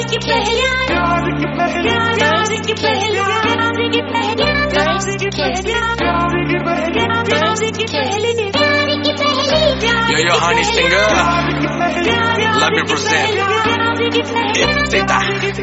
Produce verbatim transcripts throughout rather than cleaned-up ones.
Yo, yo, honey singer, let me present Iftita.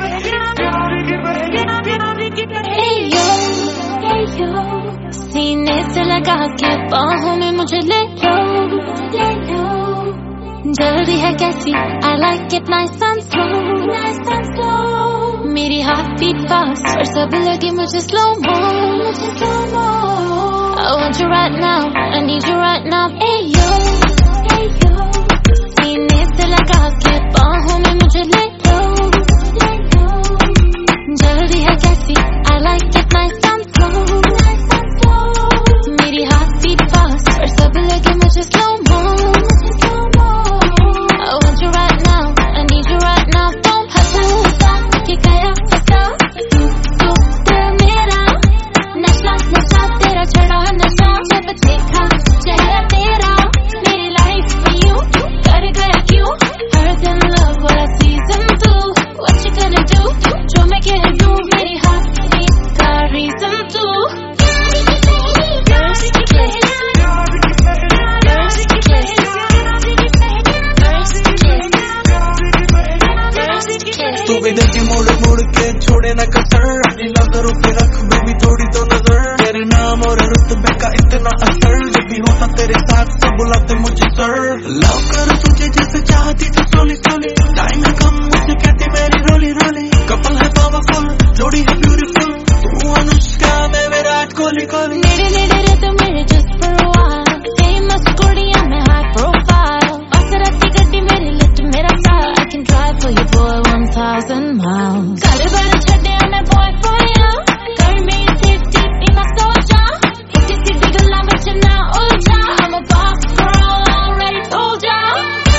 Hey yo, hey yo, सीने से लगा के बाहों में मुझे ले लो, ले लो। जल्दी है कैसी, I like it nice and slow, nice and slow। मेरी हार्ट बीट फास्ट और सब लगे मुझे slow mo, मुझे slow mo। I want you right now, I need you right now। Hey yo, hey yo, सीने से लगा के बाहों में मुझे ले लो, ले लो। जल्दी है कैसी, I like it nice and slow, nice and slow। मेरी हार्ट बीट फास्ट और सब लगे मुझे slow mo, मुझे slow mo। I want you right now, I need you right now। Don't hustle, stop, कि गया फंसा तू तू दिल मेरा, नशा नशा तेरा चढ़ा नशा। जब देखा चेहरा तेरा, मेरी लाइफ में यूं कर गया क्यों? हर दिन love वाला season two। What you gonna do? जो मैं कह दूं, मेरी हार्ट बीट का reason two। तू भी देखी मुड़ मुड़ के छोड़े ना कसर, अपनी नजरों पे रख बेबी थोड़ी तो नजर। तेरे नाम और रुतबे का इतना असर, जब भी होता तेरे साथ तो बुलाते मुझे सर। लव कर तुझे जैसे चाहती थी सोली सोली, टाइम है कम मुझे कहती मेरी रोली रोली। कपल है पावरफुल, जोड़ी है ब्यूटीफुल, तू अनुष्का मैं विराट कोहली कोहली। नेड़े नेड़े रह तू मेरे just for a while, famous कुड़ियां मैं high profile। औसराती गड्डी मेरी लिफ्ट मेरा style, I can drive for you boy one thousand miles। घर बार छड्डिया मैं boy for ya, कर मेरी safety be my soldier। इतनी सीधी गल्लां विच ना उलझा, I'm a boss girl already told ya।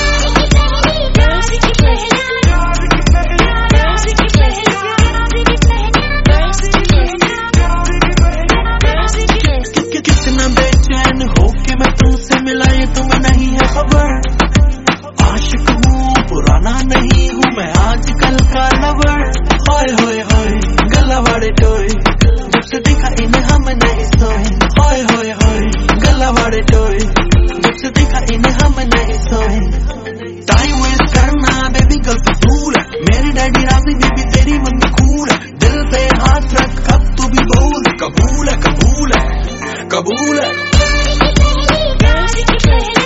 कितना बेचैन हो के मैं तुमसे मिला, ये तुम्हें नहीं है खबर। आशिक हूँ पुराना नहीं हूँ मैं आजकल का लवर। होए होए होए गला वाड़े टोए, जब से देखा इन्हें हम नहीं सोए। होए होए होए गला वाड़े टोए, जब से देखा इन्हें हम नहीं सोए। टाइम वेस्ट करना बेबी गर्ल फजूल है, मेरी डैडी राजी बेबी तेरी मम्मी कूल है। दिल पे हाथ रख अब तू भी बोल, कबूल है कबूल है कबूल है।